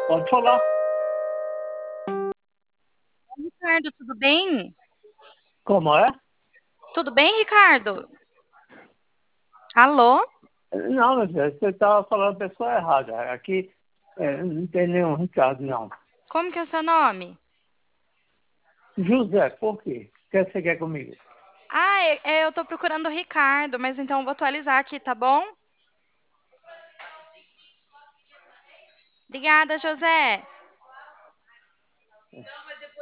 Pode falar. Ricardo, tudo bem? Como é? Tudo bem, Ricardo? Alô? Não, meu filho, você estava falando a pessoa errada. Aqui não tem nenhum Ricardo, não. Como que é o seu nome? José, por quê? O que você quer comigo? Ah, eu tô procurando o Ricardo, mas então eu vou atualizar aqui, tá bom? Obrigada, José.